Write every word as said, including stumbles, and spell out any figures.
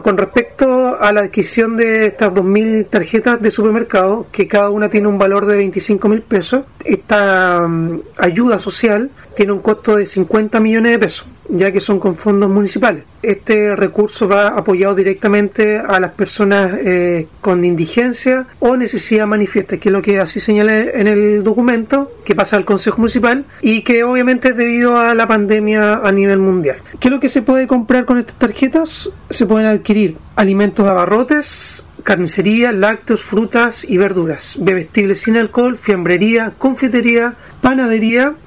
con respecto a la adquisición de estas dos mil tarjetas de supermercado, que cada una tiene un valor de veinticinco mil pesos, esta um, ayuda social tiene un costo de cincuenta millones de pesos, ya que son con fondos municipales. Este recurso va apoyado directamente a las personas eh, con indigencia o necesidad manifiesta, que es lo que así señala en el documento que pasa al Consejo Municipal y que obviamente es debido a la pandemia a nivel mundial. ¿Qué es lo que se puede comprar con estas tarjetas? Se pueden adquirir alimentos de abarrotes, carnicería, lácteos, frutas y verduras, bebestibles sin alcohol, fiambrería, confitería, panadería,